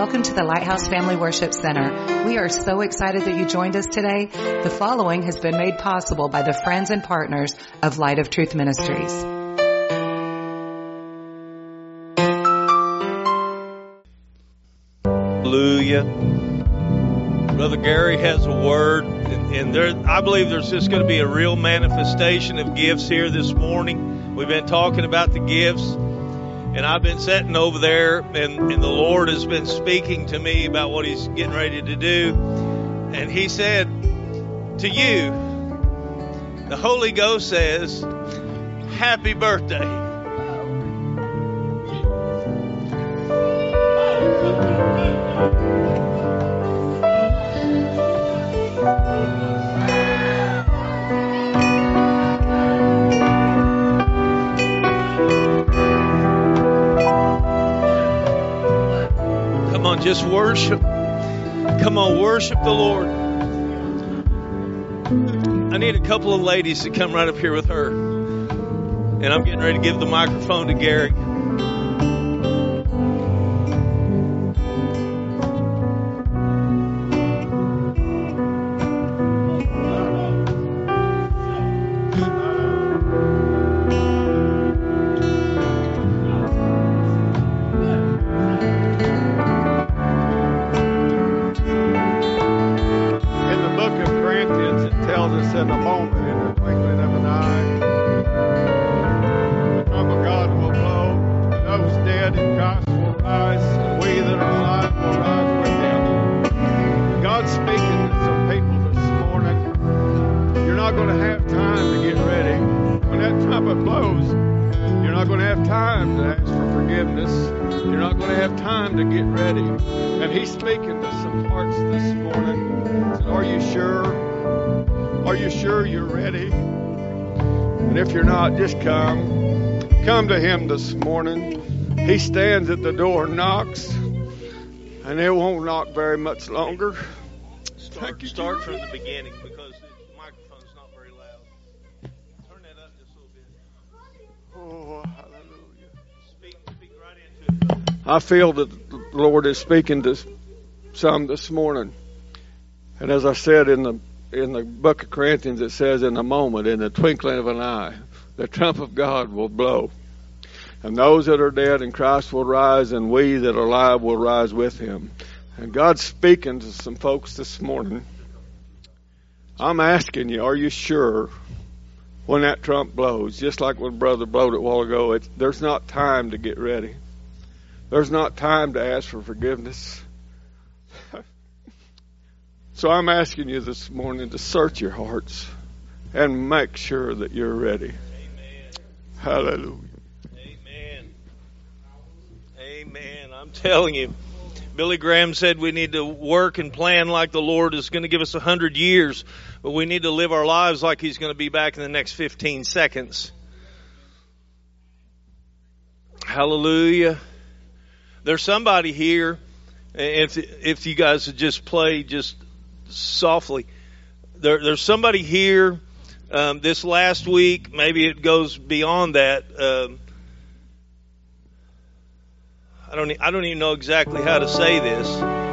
welcome to the Lighthouse Family Worship Center. We are so excited that you joined us today. The following has been made possible by the friends and partners of Light of Truth Ministries. Hallelujah. Brother Gary has a word, and I believe there's just going to be a real manifestation of gifts here this morning. We've been talking about the gifts, and I've been sitting over there, and the Lord has been speaking to me about what He's getting ready to do. And He said to you, the Holy Ghost says, happy birthday. Come on, just worship. Come on, worship the Lord. I need a couple of ladies to come right up here with her. And I'm getting ready to give the microphone to Gary. Just come to Him this morning. He stands at the door and knocks, and it won't knock very much longer. Start from the beginning, because the microphone's not very loud. Turn that up just a little bit. Oh, hallelujah. Speak right into it. I feel that the Lord is speaking to some this morning. And as I said in the book of Corinthians, it says, in a moment, in the twinkling of an eye, the trump of God will blow. And those that are dead in Christ will rise, and we that are alive will rise with Him. And God's speaking to some folks this morning. I'm asking you, are you sure when that trump blows? Just like when Brother blowed it a while ago, there's not time to get ready. There's not time to ask for forgiveness. So I'm asking you this morning to search your hearts and make sure that you're ready. Amen. Hallelujah. Amen. Amen. I'm telling you, Billy Graham said we need to work and plan like the Lord is going to give us 100 years, but we need to live our lives like He's going to be back in the next 15 seconds. Hallelujah. There's somebody here, if you guys would just play just softly. There's somebody here this last week, maybe it goes beyond that. I don't even know exactly how to say this.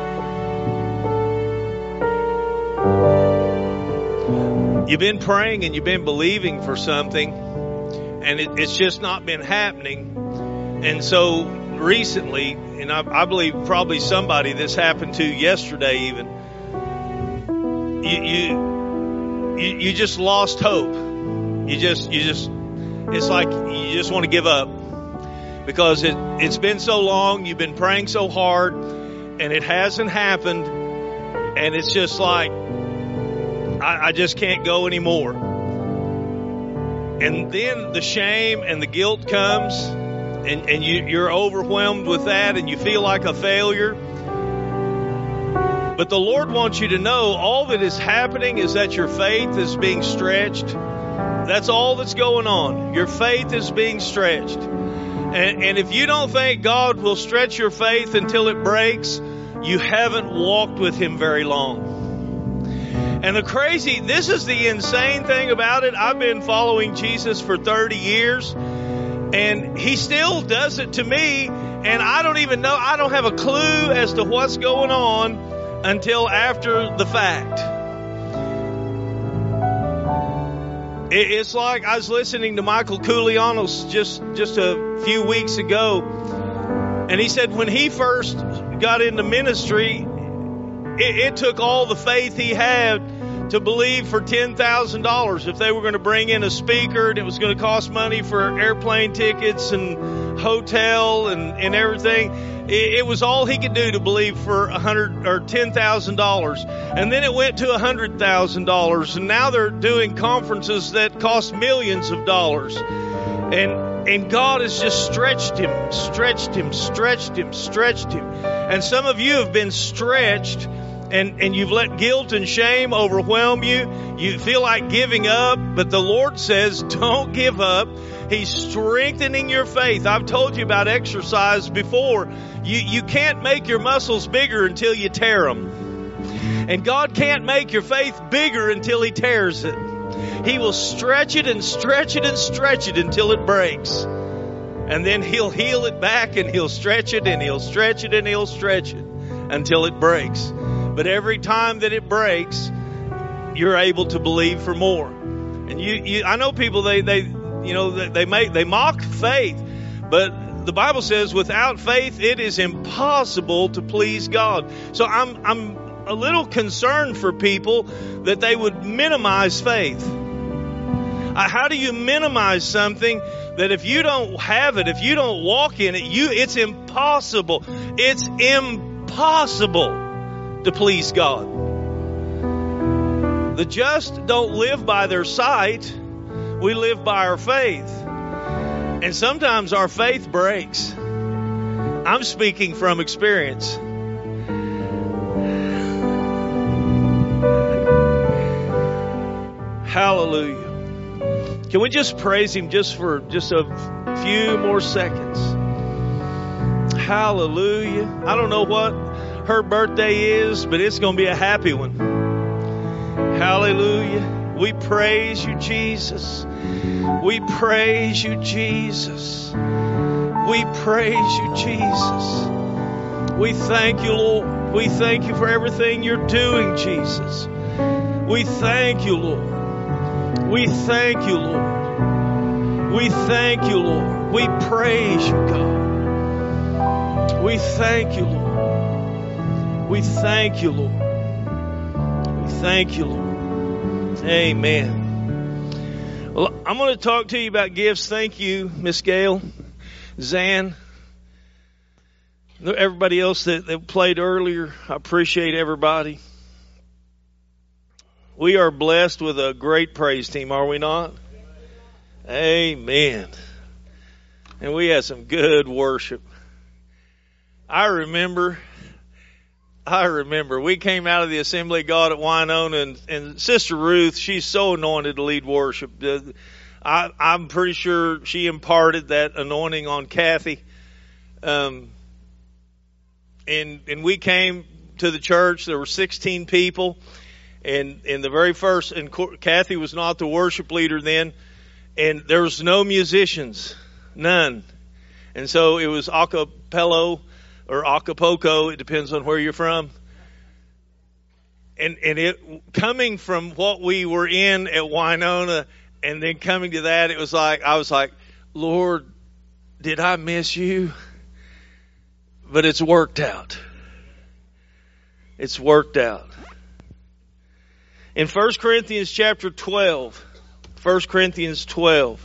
You've been praying and you've been believing for something, and it's just not been happening. And so recently, and I believe probably somebody this happened to yesterday even, you just lost hope. You just it's like you just want to give up, because it's been so long, you've been praying so hard, and it hasn't happened, and it's just like I just can't go anymore. And then the shame and the guilt comes, and you're overwhelmed with that, and you feel like a failure. But the Lord wants you to know all that is happening is that your faith is being stretched. That's all that's going on. Your faith is being stretched. And if you don't think God will stretch your faith until it breaks, you haven't walked with Him very long. And this is the insane thing about it. I've been following Jesus for 30 years, and He still does it to me. And I don't even know, I don't have a clue as to what's going on until after the fact. It's like I was listening to Michael Koulianos just a few weeks ago, and he said when he first got into ministry, it took all the faith he had to believe for $10,000 if they were going to bring in a speaker, and it was going to cost money for airplane tickets and hotel and everything. It was all he could do to believe for $100,000 or $10,000, and then it went to $100,000, and now they're doing conferences that cost millions of dollars, and God has just stretched him, and some of you have been stretched. And you've let guilt and shame overwhelm you. You feel like giving up, but the Lord says, don't give up. He's strengthening your faith. I've told you about exercise before. You can't make your muscles bigger until you tear them. And God can't make your faith bigger until He tears it. He will stretch it and stretch it and stretch it until it breaks. And then He'll heal it back, and He'll stretch it and He'll stretch it and He'll stretch it until it breaks. But every time that it breaks, you're able to believe for more. And I know people, they mock faith, but the Bible says without faith it is impossible to please God. So I'm a little concerned for people that they would minimize faith. How do you minimize something that if you don't have it, if you don't walk in it, it's impossible. It's impossible to please God. The just don't live by their sight. We live by our faith. And sometimes our faith breaks. I'm speaking from experience. Hallelujah. Can we just praise Him just for just a few more seconds? Hallelujah. I don't know what her birthday is, but it's going to be a happy one. Hallelujah. We praise You, Jesus. We praise You, Jesus. We praise You, Jesus. We thank You, Lord. We thank You for everything You're doing, Jesus. We thank You, Lord. We thank You, Lord. We thank You, Lord. We praise You, God. We thank You, Lord. We thank You, Lord. We thank You, Lord. Amen. Well, I'm going to talk to you about gifts. Thank you, Miss Gail, Zan, everybody else that played earlier. I appreciate everybody. We are blessed with a great praise team, are we not? Amen. And we had some good worship. I remember we came out of the Assembly of God at Winona, and Sister Ruth, she's so anointed to lead worship. I'm pretty sure she imparted that anointing on Kathy. And we came to the church. There were 16 people. And in the very first, and Kathy was not the worship leader then, and there was no musicians, none. And so it was a cappella or Acapulco, it depends on where you're from. And it coming from what we were in at Winona, and then coming to that, I was like, Lord, did I miss You? But it's worked out. It's worked out. In 1 Corinthians chapter 12, 1 Corinthians 12,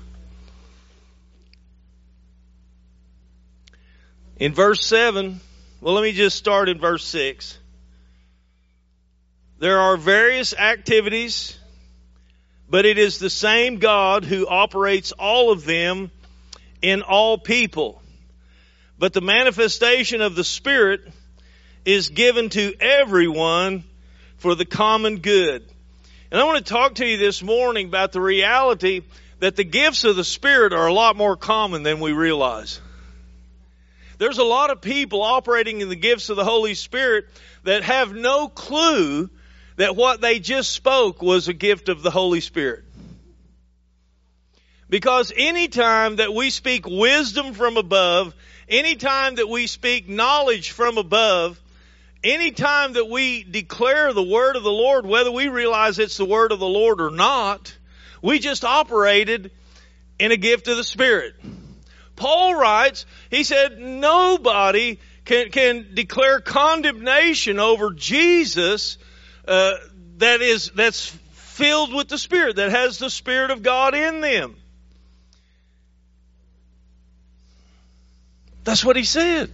in verse 7, well, let me just start in verse 6. There are various activities, but it is the same God who operates all of them in all people. But the manifestation of the Spirit is given to everyone for the common good. And I want to talk to you this morning about the reality that the gifts of the Spirit are a lot more common than we realize. There's a lot of people operating in the gifts of the Holy Spirit that have no clue that what they just spoke was a gift of the Holy Spirit. Because any time that we speak wisdom from above anytime that we speak knowledge from above, anytime that we declare the word of the Lord, whether we realize it's the word of the Lord or not, we just operated in a gift of the Spirit. Paul writes, he said, nobody can declare condemnation over Jesus that's filled with the Spirit, that has the Spirit of God in them. That's what he said.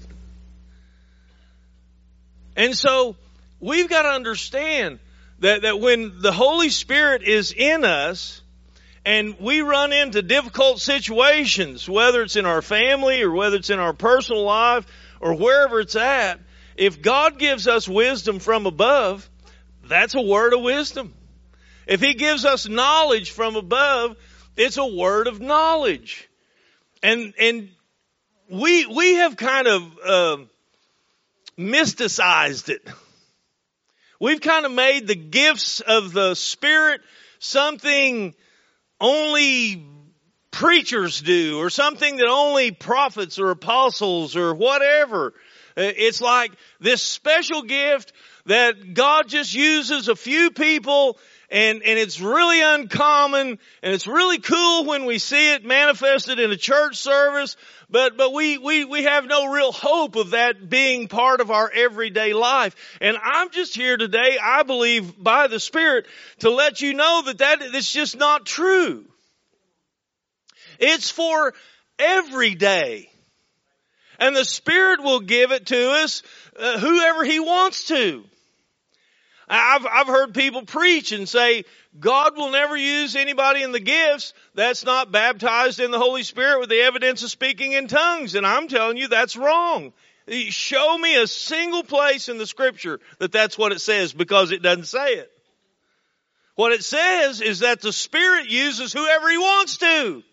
And so we've got to understand that when the Holy Spirit is in us and we run into difficult situations, whether it's in our family or whether it's in our personal life or wherever it's at, if God gives us wisdom from above, that's a word of wisdom. If He gives us knowledge from above, it's a word of knowledge. And we have kind of mysticized it. We've kind of made the gifts of the Spirit something only preachers do, or something that only prophets or apostles or whatever. It's like this special gift that God just uses a few people, and it's really uncommon, and it's really cool when we see it manifested in a church service, but we have no real hope of that being part of our everyday life. And I'm just here today, I believe by the Spirit, to let you know that it's just not true. It's for every day. And the Spirit will give it to us, whoever He wants to. I've heard people preach and say, God will never use anybody in the gifts that's not baptized in the Holy Spirit with the evidence of speaking in tongues. And I'm telling you, that's wrong. Show me a single place in the Scripture that that's what it says, because it doesn't say it. What it says is that the Spirit uses whoever He wants to.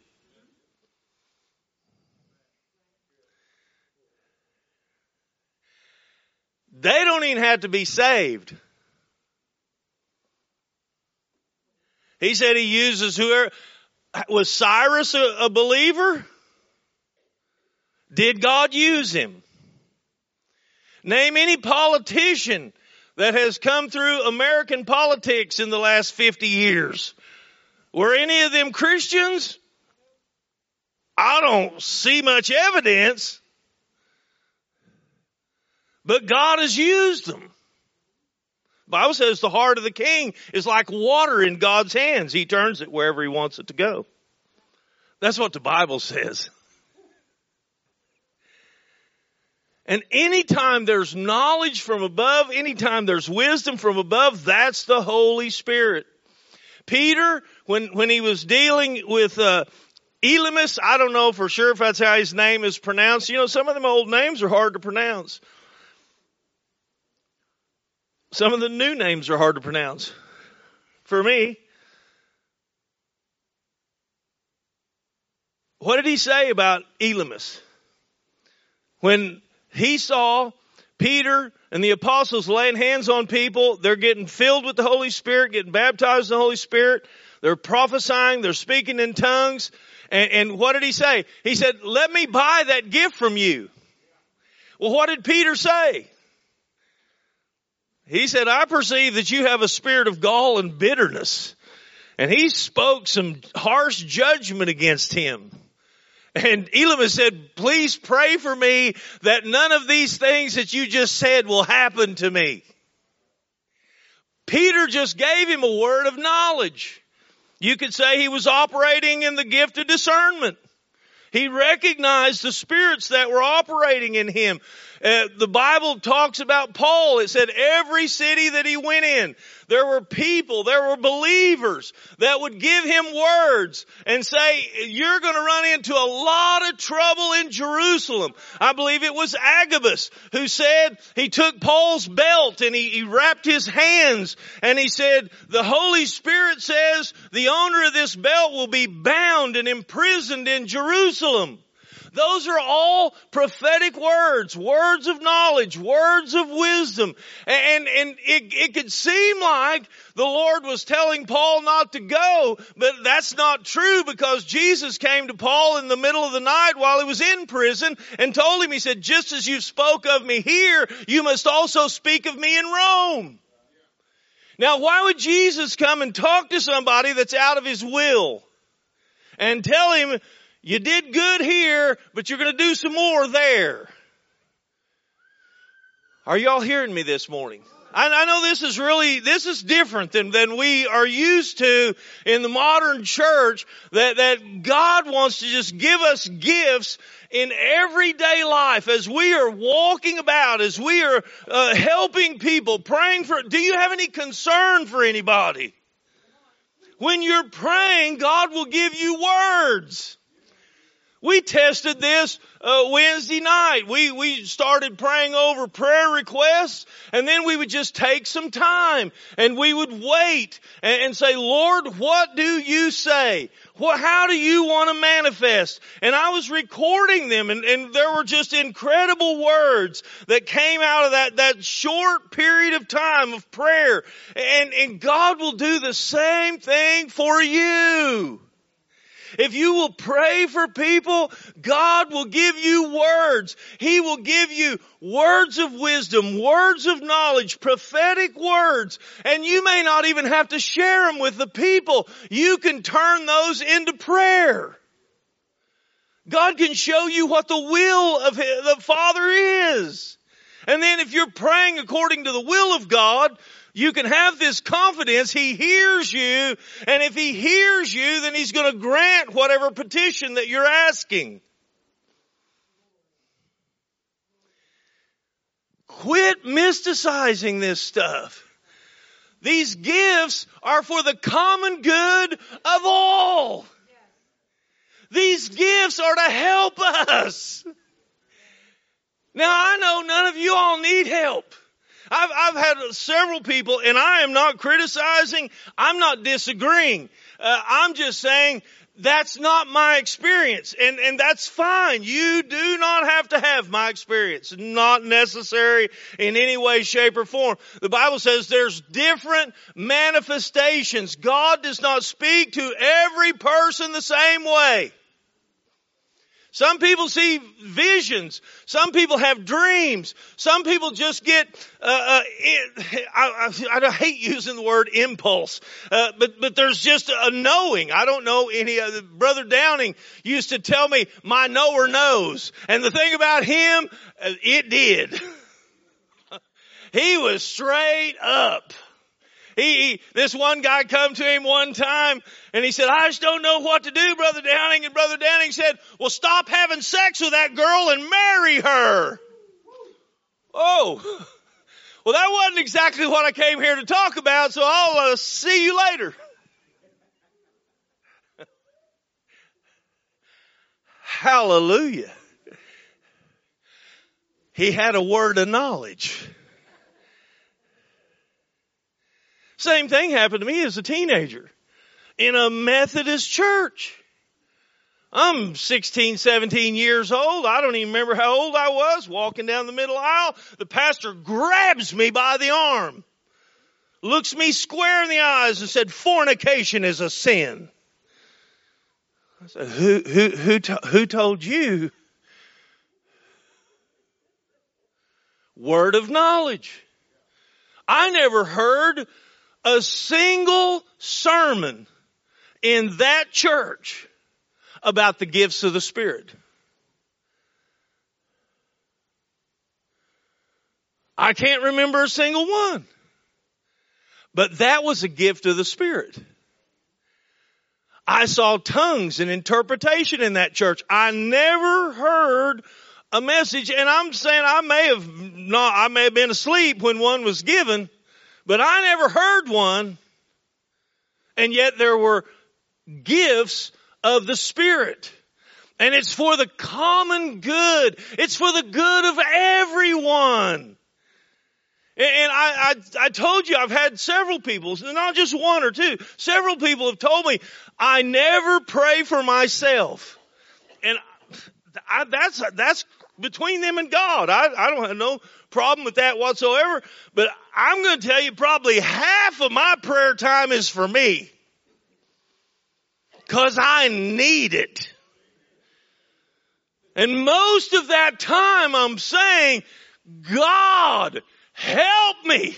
They don't even have to be saved. He said He uses whoever. Was Cyrus a believer? Did God use him? Name any politician that has come through American politics in the last 50 years. Were any of them Christians? I don't see much evidence. But God has used them. The Bible says the heart of the king is like water in God's hands. He turns it wherever He wants it to go. That's what the Bible says. And anytime there's knowledge from above, anytime there's wisdom from above, that's the Holy Spirit. Peter, when he was dealing with Elymas, I don't know for sure if that's how his name is pronounced. You know, some of them old names are hard to pronounce. Some of the new names are hard to pronounce. For me. What did he say about Elymas? When he saw Peter and the apostles laying hands on people, they're getting filled with the Holy Spirit, getting baptized in the Holy Spirit. They're prophesying, they're speaking in tongues. And what did he say? He said, let me buy that gift from you. Well, what did Peter say? He said, I perceive that you have a spirit of gall and bitterness. And he spoke some harsh judgment against him. And Elymas said, please pray for me that none of these things that you just said will happen to me. Peter just gave him a word of knowledge. You could say he was operating in the gift of discernment. He recognized the spirits that were operating in him. The Bible talks about Paul. It said every city that he went in, there were people, there were believers that would give him words and say, you're going to run into a lot of trouble in Jerusalem. I believe it was Agabus who said, he took Paul's belt and he wrapped his hands and he said, the Holy Spirit says the owner of this belt will be bound and imprisoned in Jerusalem. Those are all prophetic words, words of knowledge, words of wisdom. And it could seem like the Lord was telling Paul not to go, but that's not true, because Jesus came to Paul in the middle of the night while he was in prison and told him, he said, just as you spoke of me here, you must also speak of me in Rome. Now, why would Jesus come and talk to somebody that's out of his will and tell him, you did good here, but you're going to do some more there? Are y'all hearing me this morning? I know this is different than we are used to in the modern church, that God wants to just give us gifts in everyday life as we are walking about, as we are helping people, praying for. Do you have any concern for anybody? When you're praying, God will give you words. We tested this Wednesday night. We started praying over prayer requests, and then we would just take some time and we would wait and say, Lord, what do you say? How do you want to manifest? And I was recording them, and there were just incredible words that came out of that short period of time of prayer. And God will do the same thing for you. If you will pray for people, God will give you words. He will give you words of wisdom, words of knowledge, prophetic words. And you may not even have to share them with the people. You can turn those into prayer. God can show you what the will of the Father is. And then if you're praying according to the will of God, you can have this confidence. He hears you, and if He hears you, then He's going to grant whatever petition that you're asking. Quit mysticizing this stuff. These gifts are for the common good of all. These gifts are to help us. Now, I know none of you all need help. I've had several people, and I am not criticizing. I'm not disagreeing. I'm just saying that's not my experience, and that's fine. You do not have to have my experience. Not necessary in any way, shape, or form. The Bible says there's different manifestations. God does not speak to every person the same way. Some people see visions. Some people have dreams. Some people just get, I hate using the word impulse, but there's just a knowing. I don't know any other. Brother Downing used to tell me, my knower knows. And the thing about him, it did. He was straight up. This one guy come to him one time and he said, I just don't know what to do, Brother Downing. And Brother Downing said, well, stop having sex with that girl and marry her. Oh, well, that wasn't exactly what I came here to talk about, so I'll see you later. Hallelujah. He had a word of knowledge. Same thing happened to me as a teenager in a Methodist church. I'm 16, 17 years old. I don't even remember how old I was. Walking down the middle aisle, the pastor grabs me by the arm, looks me square in the eyes and said, fornication is a sin. I said, who told you? Word of knowledge. I never heard a single sermon in that church about the gifts of the Spirit. I can't remember a single one. But that was a gift of the Spirit. I saw tongues and interpretation in that church. I never heard a message, and I'm saying I may have been asleep when one was given, but I never heard one, and yet there were gifts of the Spirit. And it's for the common good. It's for the good of everyone. And I told you I've had several people, not just one or two, several people have told me, I never pray for myself. And that's between them and God. I don't have no problem with that whatsoever. But I'm going to tell you, probably half of my prayer time is for me. 'Cause I need it. And most of that time I'm saying, God, help me.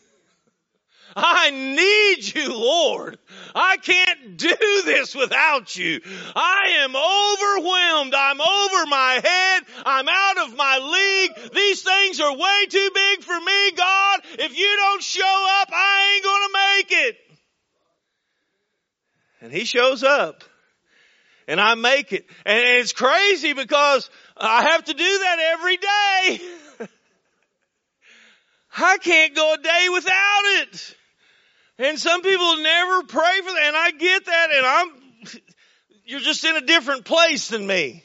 I need you, Lord. I can't do this without you. I am overwhelmed. I'm over my head. I'm out of my league. These things are way too big for me, God. If you don't show up, I ain't going to make it. And he shows up. And I make it. And it's crazy because I have to do that every day. I can't go a day without it. And some people never pray for that. And I get that. And you're just in a different place than me.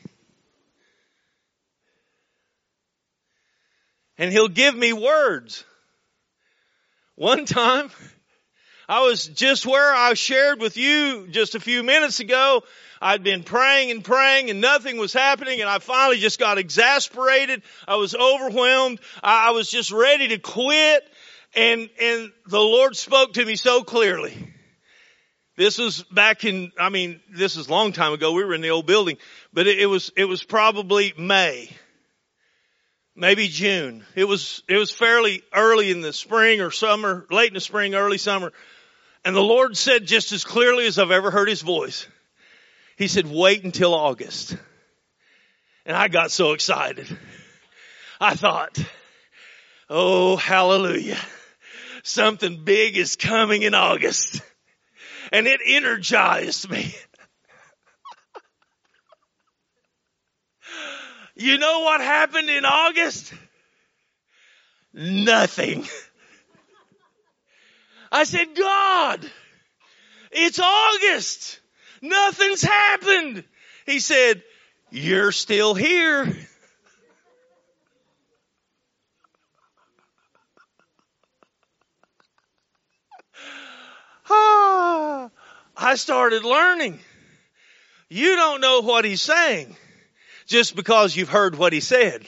And he'll give me words. One time, I was just where I shared with you just a few minutes ago. I'd been praying and nothing was happening, and I finally just got exasperated. I was overwhelmed. I was just ready to quit, and the Lord spoke to me so clearly. This was this was a long time ago. We were in the old building, but it was probably May, maybe June. It was fairly early in the spring or summer, late in the spring, early summer. And the Lord said just as clearly as I've ever heard his voice, he said, wait until August. And I got so excited. I thought, oh, hallelujah. Something big is coming in August. And it energized me. You know what happened in August? Nothing. I said, God, it's August. Nothing's happened. He said, you're still here. I started learning. You don't know what he's saying just because you've heard what he said.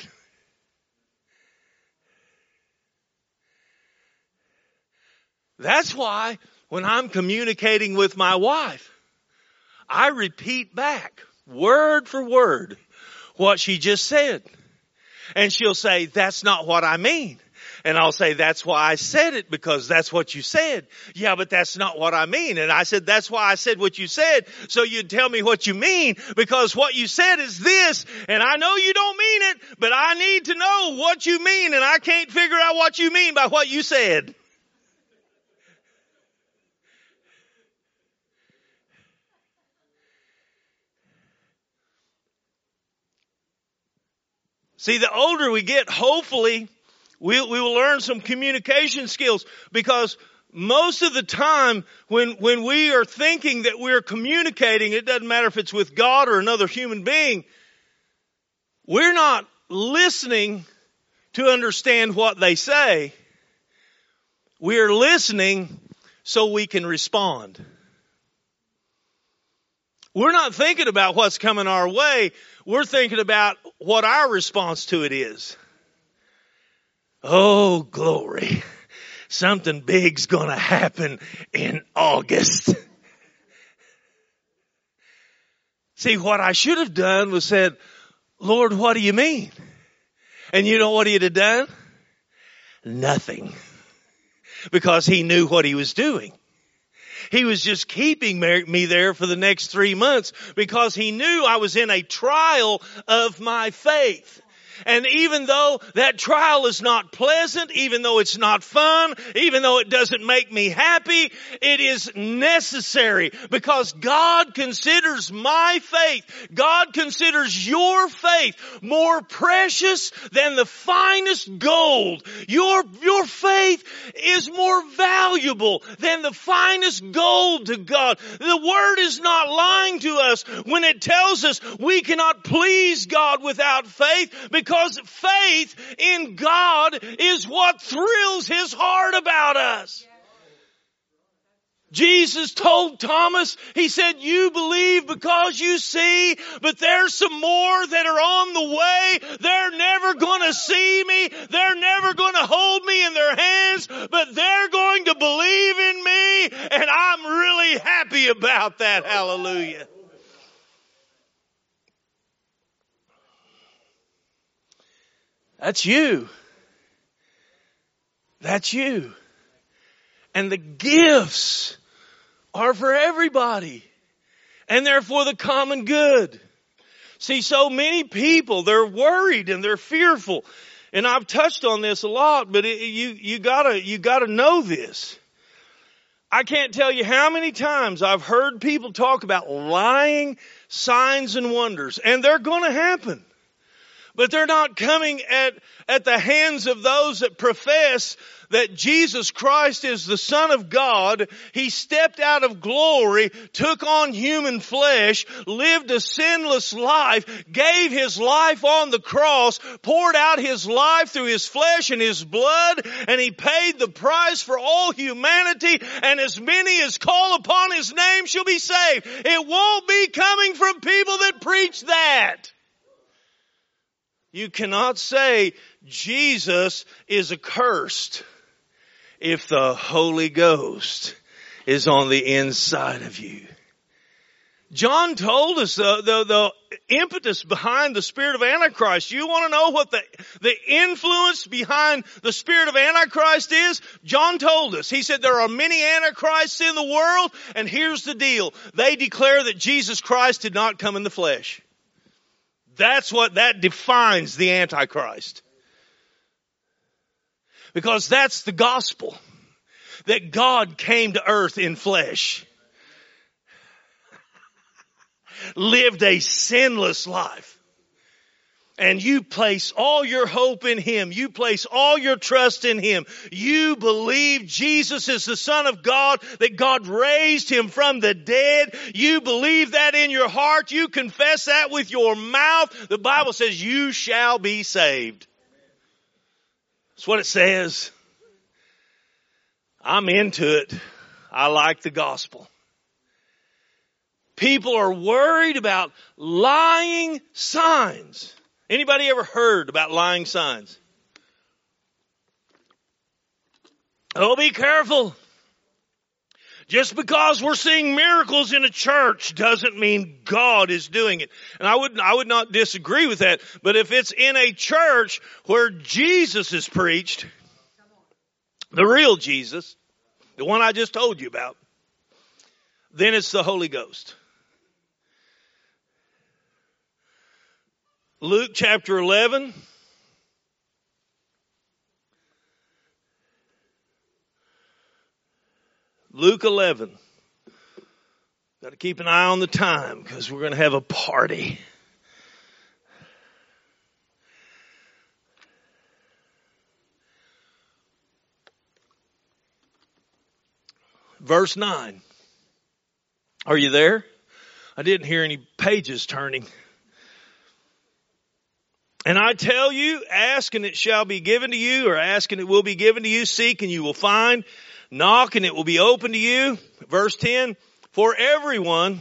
That's why when I'm communicating with my wife, I repeat back, word for word, what she just said. And she'll say, that's not what I mean. And I'll say, that's why I said it, because that's what you said. Yeah, but that's not what I mean. And I said, that's why I said what you said, so you'd tell me what you mean, because what you said is this, and I know you don't mean it, but I need to know what you mean, and I can't figure out what you mean by what you said. See, the older we get, hopefully, we will learn some communication skills, because most of the time when we are thinking that we're communicating, it doesn't matter if it's with God or another human being, we're not listening to understand what they say. We're listening so we can respond. We're not thinking about what's coming our way. We're thinking about what our response to it is. Oh, glory. Something big's going to happen in August. See, what I should have done was said, Lord, what do you mean? And you know what he'd have done? Nothing. Because he knew what he was doing. He was just keeping me there for the next 3 months because he knew I was in a trial of my faith. And even though that trial is not pleasant, even though it's not fun, even though it doesn't make me happy, it is necessary because God considers my faith, God considers your faith more precious than the finest gold. Your faith is more valuable than the finest gold to God. The Word is not lying to us when it tells us we cannot please God without faith, because faith in God is what thrills His heart about us. Jesus told Thomas, he said, you believe because you see, but there's some more that are on the way. They're never going to see me. They're never going to hold me in their hands, but they're going to believe in me. And I'm really happy about that. Hallelujah. That's you. That's you. And the gifts are for everybody. And they're for the common good. See, so many people, they're worried and they're fearful. And I've touched on this a lot, but you gotta know this. I can't tell you how many times I've heard people talk about lying signs and wonders. And they're going to happen. But they're not coming at the hands of those that profess that Jesus Christ is the Son of God. He stepped out of glory, took on human flesh, lived a sinless life, gave His life on the cross, poured out His life through His flesh and His blood, and He paid the price for all humanity, and as many as call upon His name shall be saved. It won't be coming from people that preach that. You cannot say Jesus is accursed if the Holy Ghost is on the inside of you. John told us the impetus behind the spirit of Antichrist. You want to know what the influence behind the spirit of Antichrist is? John told us. He said there are many Antichrists in the world, and here's the deal. They declare that Jesus Christ did not come in the flesh. That defines the Antichrist. Because that's the gospel. That God came to earth in flesh. Lived a sinless life. And you place all your hope in Him. You place all your trust in Him. You believe Jesus is the Son of God, that God raised Him from the dead. You believe that in your heart. You confess that with your mouth. The Bible says you shall be saved. That's what it says. I'm into it. I like the gospel. People are worried about lying signs. Anybody ever heard about lying signs? Oh, be careful. Just because we're seeing miracles in a church doesn't mean God is doing it. And I would not disagree with that. But if it's in a church where Jesus is preached, the real Jesus, the one I just told you about, then it's the Holy Ghost. Luke chapter 11. Luke 11. Got to keep an eye on the time because we're going to have a party. Verse 9. Are you there? I didn't hear any pages turning. And I tell you, ask and it shall be given to you, or ask and it will be given to you, seek and you will find, knock and it will be open to you. Verse 10, for everyone,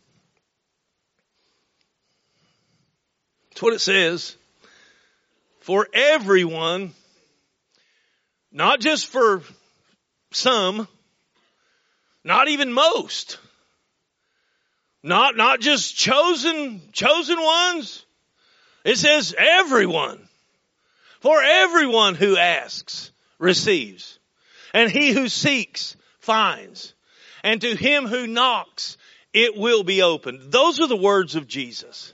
that's what it says, for everyone, not just for some, not even most, not just chosen ones. It says everyone. For everyone who asks receives. And he who seeks finds. And to him who knocks it will be opened. Those are the words of Jesus.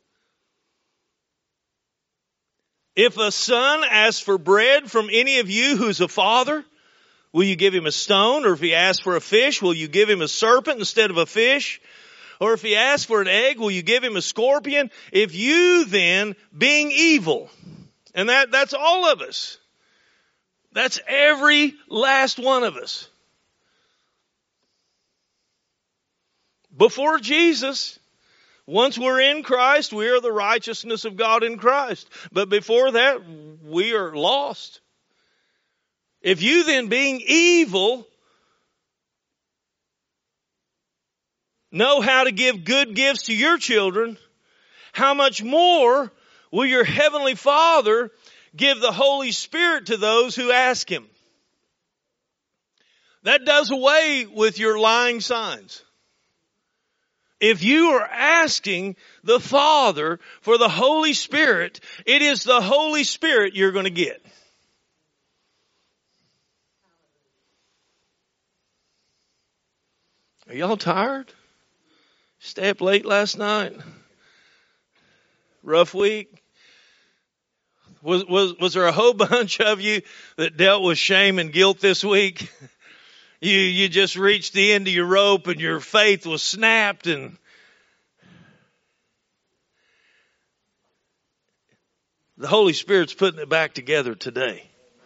If a son asks for bread from any of you who's a father, will you give him a stone? Or if he asks for a fish, will you give him a serpent instead of a fish? Or if he asks for an egg, will you give him a scorpion? If you then, being evil, and that's all of us. That's every last one of us. Before Jesus, once we're in Christ, we are the righteousness of God in Christ. But before that, we are lost. If you then, being evil, know how to give good gifts to your children, how much more will your heavenly Father give the Holy Spirit to those who ask Him? That does away with your lying signs. If you are asking the Father for the Holy Spirit, it is the Holy Spirit you're going to get. Are y'all tired? Stay up late last night? Rough week? Was there a whole bunch of you that dealt with shame and guilt this week? You just reached the end of your rope and your faith was snapped, and the Holy Spirit's putting it back together today.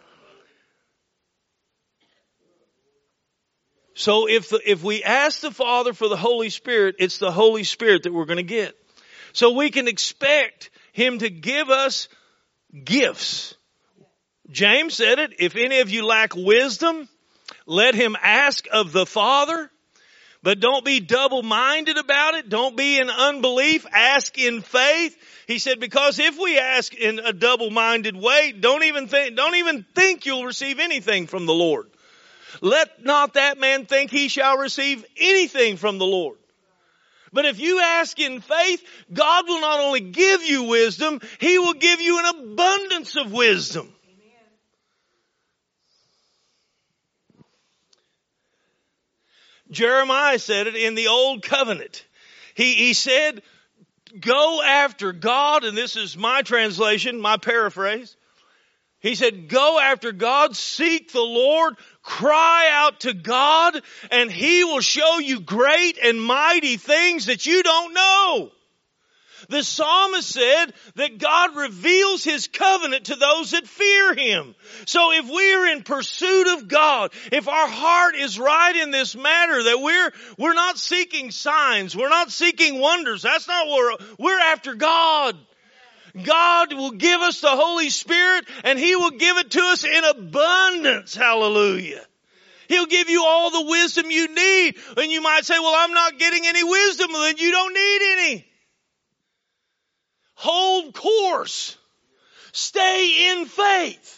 So if we ask the Father for the Holy Spirit, it's the Holy Spirit that we're going to get. So we can expect Him to give us gifts. James said it, if any of you lack wisdom, let him ask of the Father. But don't be double-minded about it. Don't be in unbelief. Ask in faith. He said, because if we ask in a double-minded way, don't even think you'll receive anything from the Lord. Let not that man think he shall receive anything from the Lord. But if you ask in faith, God will not only give you wisdom, He will give you an abundance of wisdom. Jeremiah said it in the Old Covenant. He said, go after God, and this is my translation, my paraphrase. He said, go after God, seek the Lord, cry out to God, and He will show you great and mighty things that you don't know. The psalmist said that God reveals His covenant to those that fear Him. So if we are in pursuit of God, if our heart is right in this matter, that we're not seeking signs, we're not seeking wonders, that's not what we're after God. God will give us the Holy Spirit, and He will give it to us in abundance. Hallelujah. He'll give you all the wisdom you need. And you might say, well, I'm not getting any wisdom. Well, then you don't need any. Hold course. Stay in faith.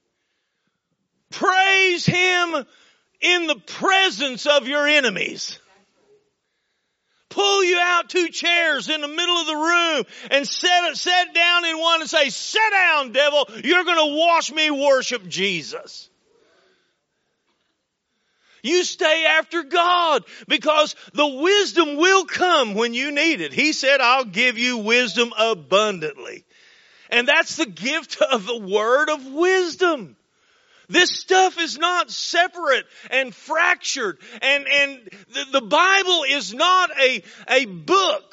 Praise Him in the presence of your enemies. Pull you out 2 chairs in the middle of the room and sit down in one and say, sit down, devil. You're going to watch me worship Jesus. You stay after God because the wisdom will come when you need it. He said, I'll give you wisdom abundantly. And that's the gift of the word of wisdom. This stuff is not separate and fractured. And the Bible is not a book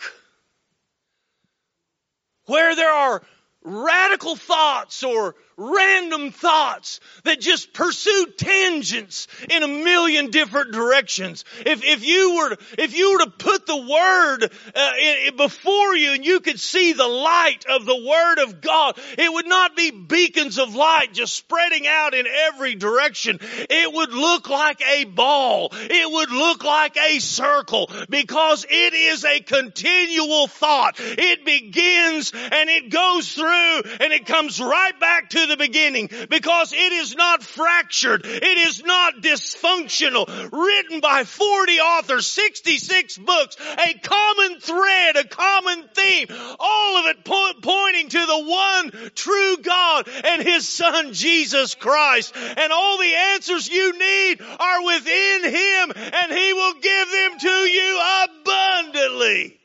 where there are radical thoughts or random thoughts that just pursue tangents in a million different directions. If you were to put the Word before you and you could see the light of the Word of God, it would not be beacons of light just spreading out in every direction. It would look like a ball. It would look like a circle because it is a continual thought. It begins and it goes through and it comes right back to the beginning because it is not fractured. It is not dysfunctional. Written by 40 authors, 66 books, a common thread, a common theme, all of it pointing to the one true God and His Son Jesus Christ. And all the answers you need are within Him, and He will give them to you abundantly.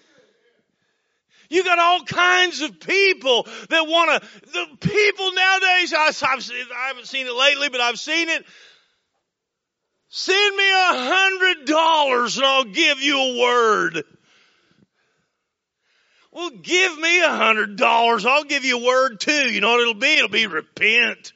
You got all kinds of people that the people nowadays, I haven't seen it lately, but I've seen it. Send me $100 and I'll give you a word. Well, give me $100. I'll give you a word too. You know what it'll be? It'll be repent.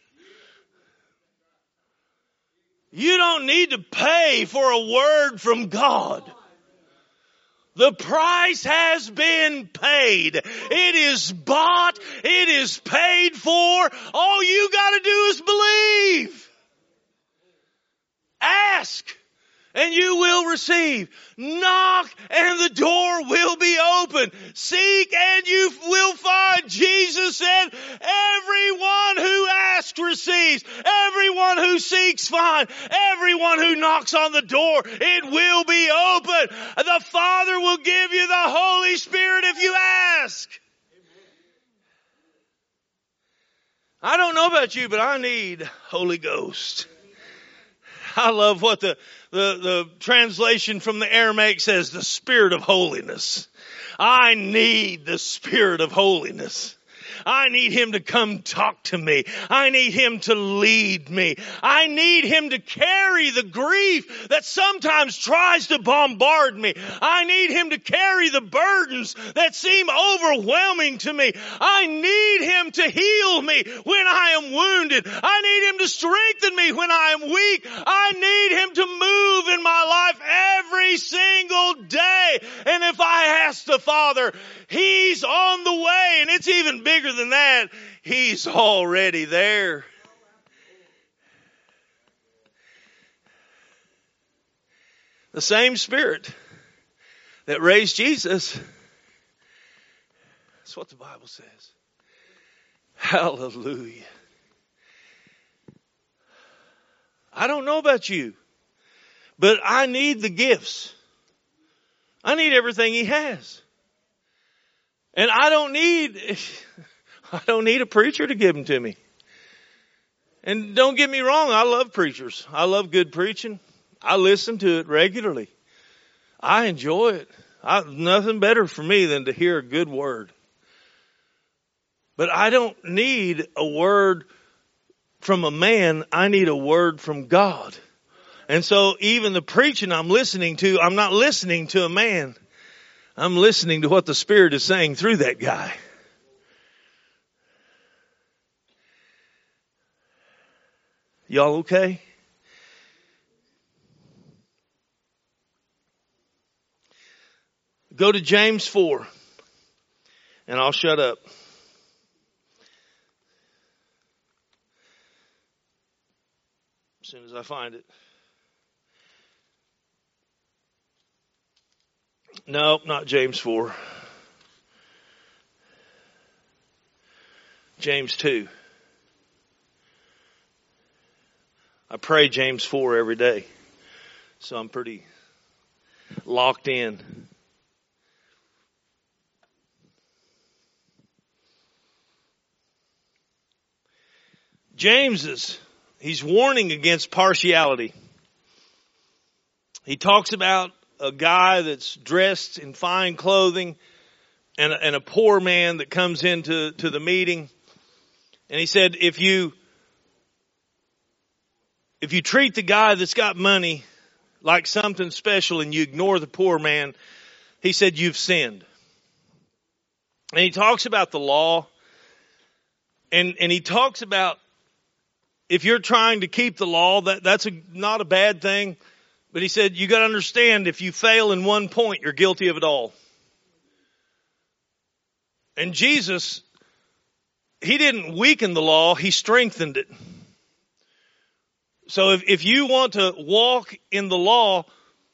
You don't need to pay for a word from God. The price has been paid. It is bought. It is paid for. All you got to do is believe. Ask and you will receive. Knock and the door will be open. Seek and you will find. Jesus said, everyone who asks receives. Everyone who seeks finds. Everyone who knocks on the door, it will be open. The Father will give you the Holy Spirit if you ask. I don't know about you, but I need Holy Ghost. I love what the translation from the Aramaic says, the Spirit of holiness. I need the Spirit of holiness. I need Him to come talk to me. I need Him to lead me. I need Him to carry the grief that sometimes tries to bombard me. I need Him to carry the burdens that seem overwhelming to me. I need Him to heal me when I am wounded. I need Him to strengthen me when I am weak. I need Him to move in my life every single day. And if I ask the Father, He's on the way, and it's even bigger than that. He's already there. The same Spirit that raised Jesus. That's what the Bible says. Hallelujah. I don't know about you, but I need the gifts. I need everything He has. And I don't need a preacher to give them to me. And don't get me wrong, I love preachers. I love good preaching. I listen to it regularly. I enjoy it. Nothing better for me than to hear a good word. But I don't need a word from a man. I need a word from God. And so even the preaching I'm listening to, I'm not listening to a man. I'm listening to what the Spirit is saying through that guy. Y'all okay? Go to James 4, and I'll shut up. As soon as I find it. No, not James 4. James 2. I pray James 4 every day, so I'm pretty locked in. James he's warning against partiality. He talks about a guy that's dressed in fine clothing and a poor man that comes into the meeting. And he said, if you treat the guy that's got money like something special and you ignore the poor man, he said, you've sinned. And he talks about the law, and he talks about if you're trying to keep the law, that's not a bad thing. But he said, you got to understand, if you fail in one point, you're guilty of it all. And Jesus, he didn't weaken the law, he strengthened it. So if you want to walk in the law,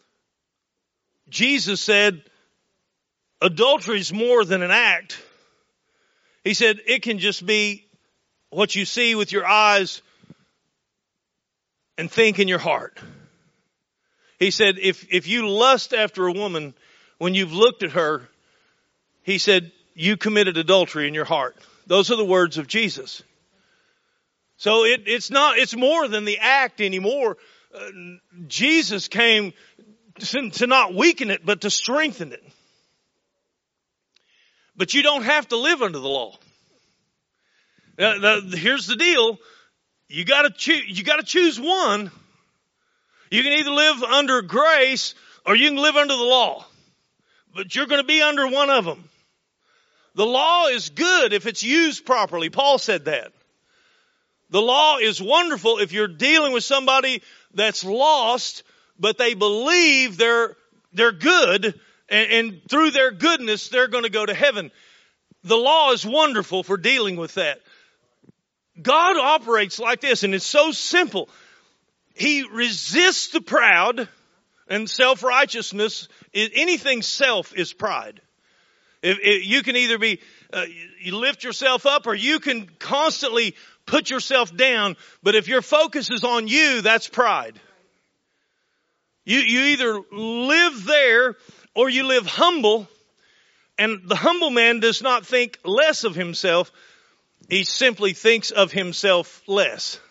Jesus said, adultery is more than an act. He said, it can just be what you see with your eyes and think in your heart. He said, if you lust after a woman when you've looked at her, he said, you committed adultery in your heart. Those are the words of Jesus. So it's more than the act anymore. Jesus came to not weaken it, but to strengthen it. But you don't have to live under the law. Here's the deal. You gotta choose one. You can either live under grace or you can live under the law. But you're going to be under one of them. The law is good if it's used properly. Paul said that. The law is wonderful if you're dealing with somebody that's lost, but they believe they're good, and through their goodness, they're going to go to heaven. The law is wonderful for dealing with that. God operates like this, and it's so simple. He resists the proud, And self-righteousness, anything self is pride. You can either be, you lift yourself up, or you can constantly put yourself down. But if your focus is on you, that's pride. You either live there or you live humble. And the humble man does not think less of himself. He simply thinks of himself less.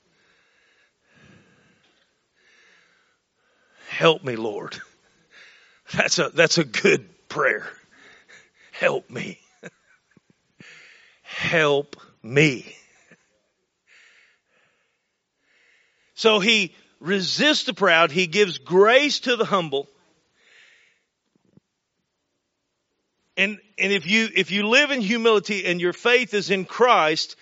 Help me, Lord. That's a good prayer. Help me. Help me. So he resists the proud. He gives grace to the humble. And if you live in humility and your faith is in Christ,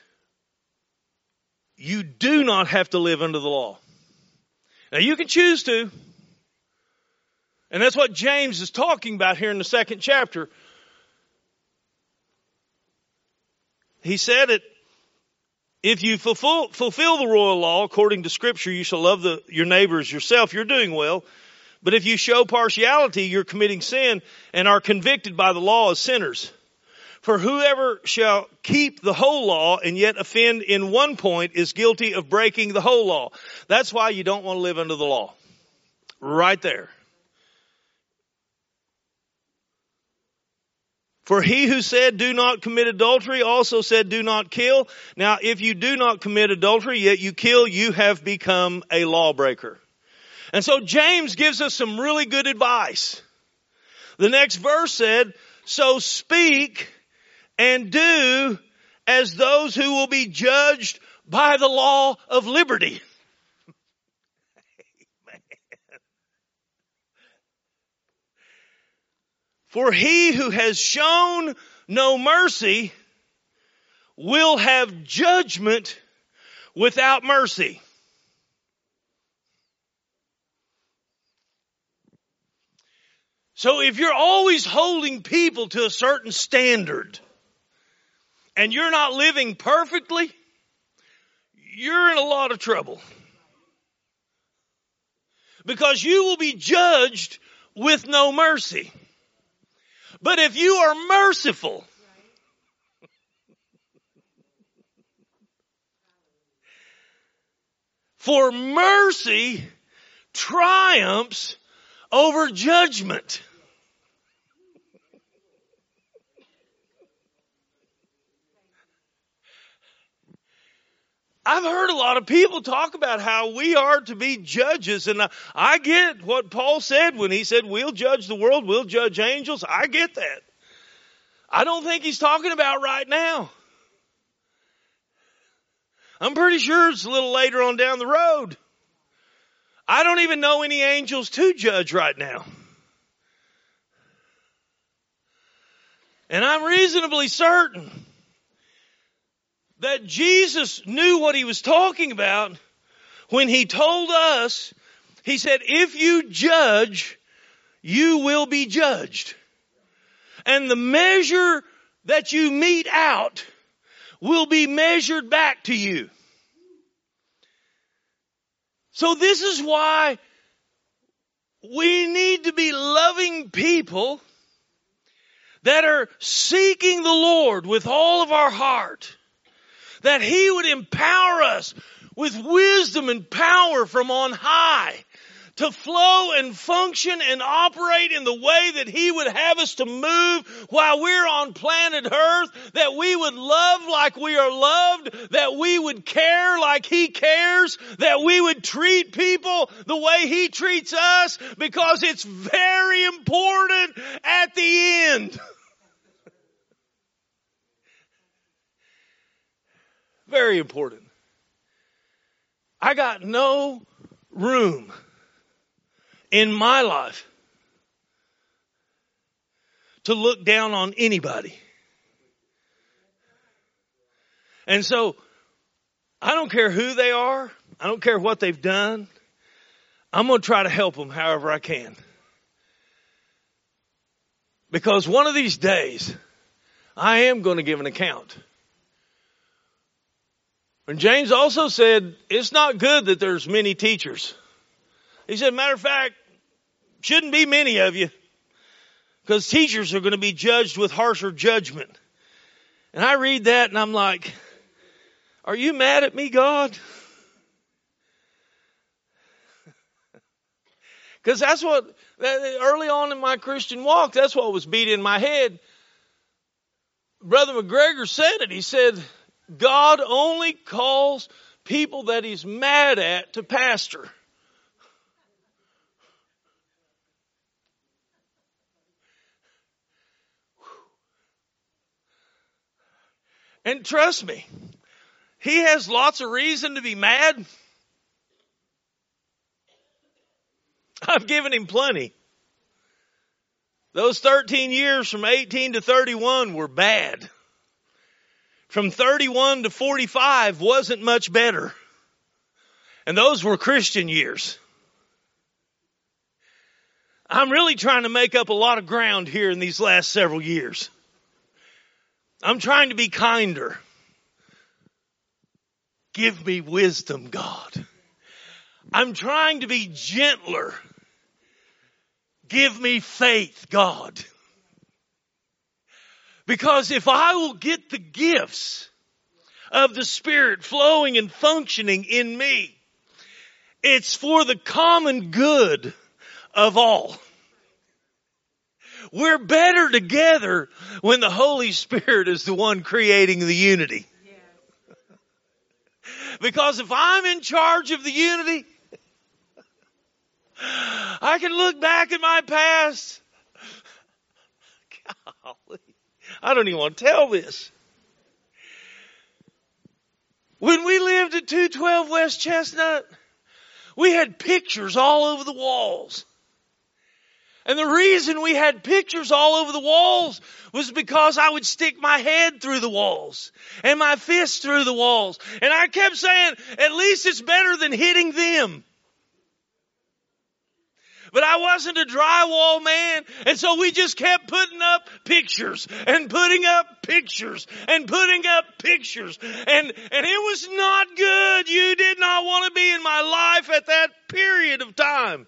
you do not have to live under the law. Now you can choose to. And that's what James is talking about here in the 2nd chapter. He said it, if you fulfill the royal law according to Scripture, you shall love your neighbor as yourself, you're doing well. But if you show partiality, you're committing sin and are convicted by the law as sinners. For whoever shall keep the whole law and yet offend in one point is guilty of breaking the whole law. That's why you don't want to live under the law. Right there. For he who said, do not commit adultery, also said, do not kill. Now, if you do not commit adultery, yet you kill, you have become a lawbreaker. And so James gives us some really good advice. The next verse said, so speak and do as those who will be judged by the law of liberty. For he who has shown no mercy will have judgment without mercy. So if you're always holding people to a certain standard and you're not living perfectly, you're in a lot of trouble. Because you will be judged with no mercy. But if you are merciful, for mercy triumphs over judgment. I've heard a lot of people talk about how we are to be judges, and I get what Paul said when he said, we'll judge the world, we'll judge angels. I get that. I don't think he's talking about right now. I'm pretty sure it's a little later on down the road. I don't even know any angels to judge right now. And I'm reasonably certain that Jesus knew what he was talking about when he told us, he said, if you judge, you will be judged. And the measure that you mete out will be measured back to you. So this is why we need to be loving people that are seeking the Lord with all of our heart. That He would empower us with wisdom and power from on high to flow and function and operate in the way that He would have us to move while we're on planet Earth, that we would love like we are loved, that we would care like He cares, that we would treat people the way He treats us, because it's very important at the end. Very important. I got no room in my life to look down on anybody. And so, I don't care who they are. I don't care what they've done. I'm going to try to help them however I can. Because one of these days, I am going to give an account. And James also said, it's not good that there's many teachers. He said, matter of fact, Shouldn't be many of you, because teachers are going to be judged with harsher judgment. And I read that and I'm like, are you mad at me, God? Because that's what, early on in my Christian walk, that's what was beat in my head. Brother McGregor said it. He said, God only calls people that he's mad at to pastor. And trust me, he has lots of reason to be mad. I've given him plenty. Those 13 years from 18 to 31 were bad. From 31 to 45 wasn't much better. And those were Christian years. I'm really trying to make up a lot of ground here in these last several years. I'm trying to be kinder. Give me wisdom, God. I'm trying to be gentler. Give me faith, God. Because if I will get the gifts of the Spirit flowing and functioning in me, it's for the common good of all. We're better together when the Holy Spirit is the one creating the unity. Because if I'm in charge of the unity, I can look back at my past. Golly, I don't even want to tell this. When we lived at 212 West Chestnut, we had pictures all over the walls. And the reason we had pictures all over the walls was because I would stick my head through the walls and my fists through the walls. And I kept saying, at least it's better than hitting them. But I wasn't a drywall man, and so we just kept putting up pictures and putting up pictures and putting up pictures. And it was not good. You did not want to be in my life at that period of time.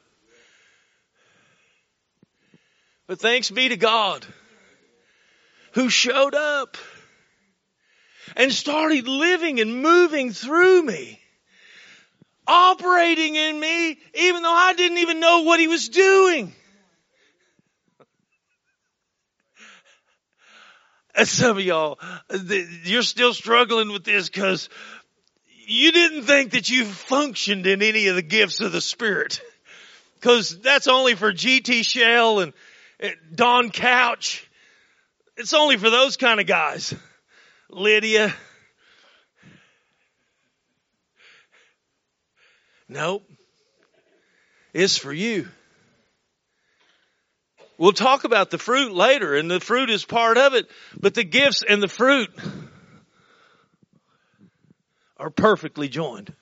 But thanks be to God who showed up and started living and moving through me, operating in me, even though I didn't even know what he was doing. And some of y'all, you're still struggling with this because you didn't think that you functioned in any of the gifts of the Spirit. Because that's only for G.T. Shell and Don Couch. It's only for those kind of guys. Lydia. Nope. It's for you. We'll talk about the fruit later, and the fruit is part of it. But the gifts and the fruit are perfectly joined.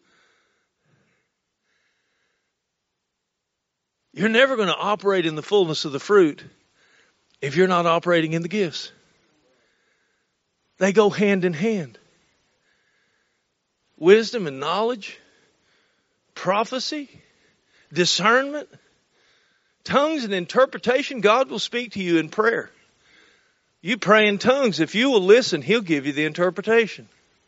You're never going to operate in the fullness of the fruit if you're not operating in the gifts. They go hand in hand. Wisdom and knowledge, prophecy, discernment, tongues and interpretation. God will speak to you in prayer. You pray in tongues. If you will listen, He'll give you the interpretation.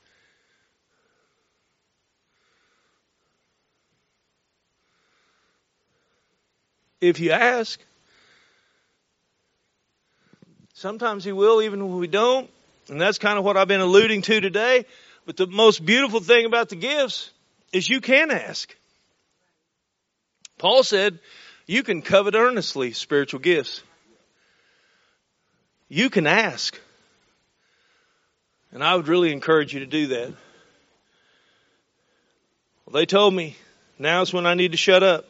If you ask. Sometimes He will, even when we don't. And that's kind of what I've been alluding to today. But the most beautiful thing about the gifts is you can ask. Paul said, you can covet earnestly spiritual gifts. You can ask. And I would really encourage you to do that. Well, they told me, now's when I need to shut up.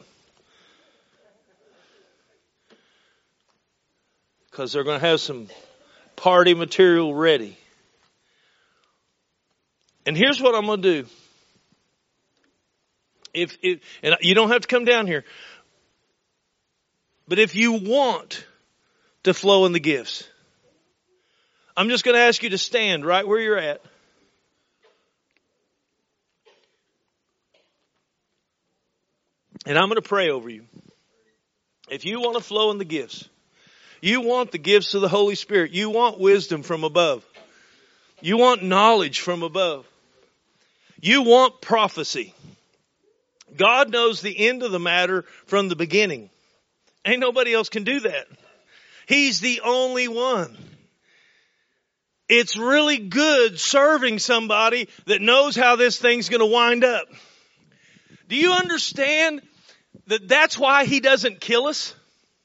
Because they're going to have some party material ready. And here's what I'm going to do. And you don't have to come down here. But if you want to flow in the gifts, I'm just going to ask you to stand right where you're at. And I'm going to pray over you. If you want to flow in the gifts, you want the gifts of the Holy Spirit, you want wisdom from above, you want knowledge from above, you want prophecy. God knows the end of the matter from the beginning. Ain't nobody else can do that. He's the only one. It's really good serving somebody that knows how this thing's going to wind up. Do you understand that that's why He doesn't kill us?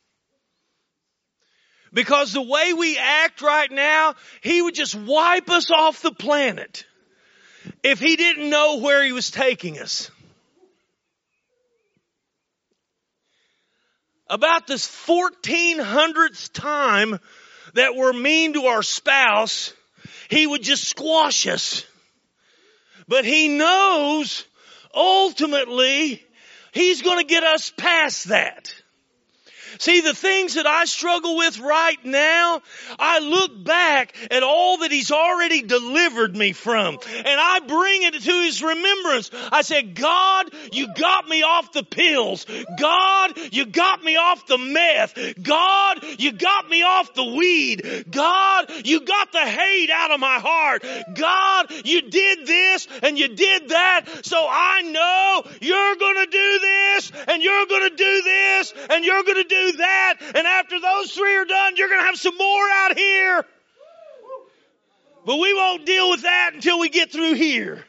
Because the way we act right now, He would just wipe us off the planet if He didn't know where He was taking us. About this 1400th time that we're mean to our spouse, He would just squash us. But He knows ultimately He's going to get us past that. See, the things that I struggle with right now, I look back at all that He's already delivered me from, and I bring it to His remembrance. I said, God, You got me off the pills. God, You got me off the meth. God, You got me off the weed. God, You got the hate out of my heart. God, You did this and You did that, so I know You're going to do this, and You're going to do this, and You're going to do that, and after those three are done, you're going to have some more out here. But we won't deal with that until we get through here.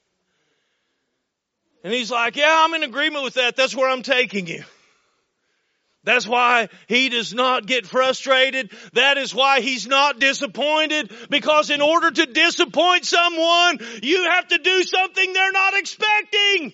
And He's like, yeah, I'm in agreement with that. That's where I'm taking you. That's why He does not get frustrated. That is why He's not disappointed. Because in order to disappoint someone, you have to do something they're not expecting.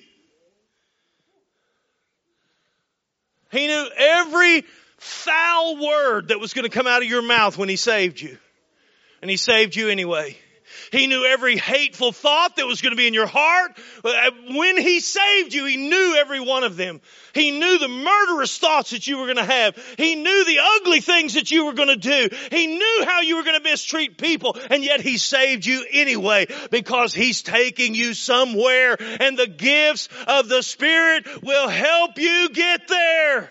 He knew every foul word that was going to come out of your mouth when He saved you. And He saved you anyway. He knew every hateful thought that was going to be in your heart. When He saved you, He knew every one of them. He knew the murderous thoughts that you were going to have. He knew the ugly things that you were going to do. He knew how you were going to mistreat people. And yet He saved you anyway, because He's taking you somewhere, and the gifts of the Spirit will help you get there.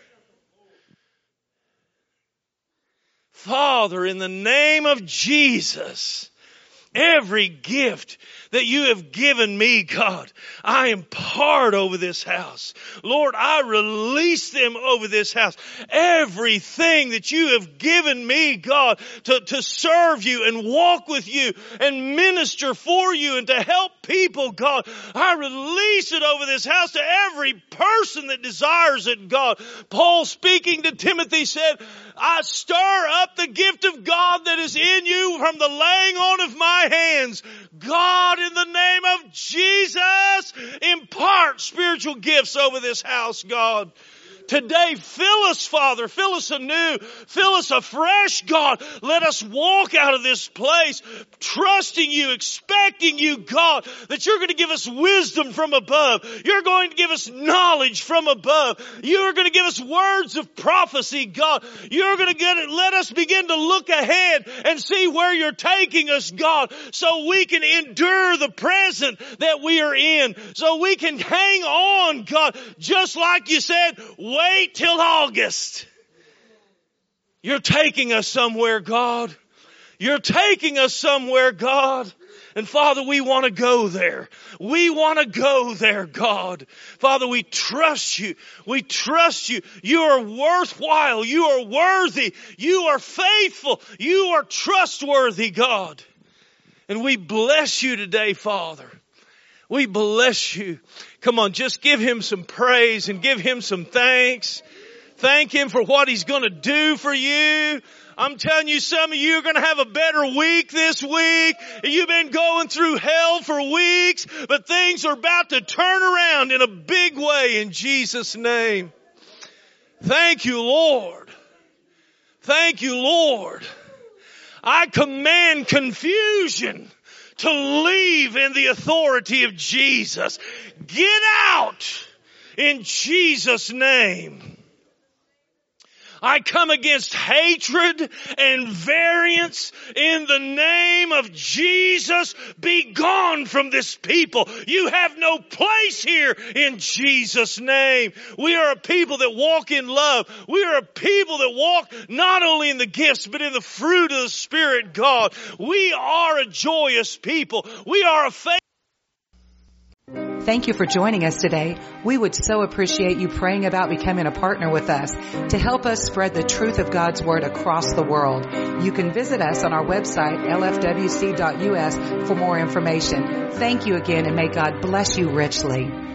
Father, in the name of Jesus, every gift that You have given me, God, I impart over this house. Lord, I release them over this house. Everything that You have given me, God, to serve You and walk with You and minister for You and to help people, God, I release it over this house to every person that desires it, God. Paul, speaking to Timothy, said, I stir up the gift of God that is in you from the laying on of my hands. God, in the name of Jesus, impart spiritual gifts over this house, God. Today, fill us, Father. Fill us anew. Fill us afresh, God. Let us walk out of this place trusting You, expecting You, God, that You're going to give us wisdom from above. You're going to give us knowledge from above. You're going to give us words of prophecy, God. You're going to let us begin to look ahead and see where You're taking us, God, so we can endure the present that we are in, so we can hang on, God, just like You said, wait till August. You're taking us somewhere, God. You're taking us somewhere, God. And Father, we want to go there. We want to go there, God. Father, we trust You. We trust You. You are worthwhile. You are worthy. You are faithful. You are trustworthy, God. And we bless You today, Father. We bless You. Come on, just give Him some praise and give Him some thanks. Thank Him for what He's going to do for you. I'm telling you, some of you are going to have a better week this week. You've been going through hell for weeks, but things are about to turn around in a big way in Jesus' name. Thank You, Lord. Thank You, Lord. I command confusion to leave in the authority of Jesus. Get out in Jesus' name. I come against hatred and variance in the name of Jesus. Be gone from this people. You have no place here in Jesus' name. We are a people that walk in love. We are a people that walk not only in the gifts, but in the fruit of the Spirit, God. We are a joyous people. We are a faith. Thank you for joining us today. We would so appreciate you praying about becoming a partner with us to help us spread the truth of God's Word across the world. You can visit us on our website, lfwc.us, for more information. Thank you again, and may God bless you richly.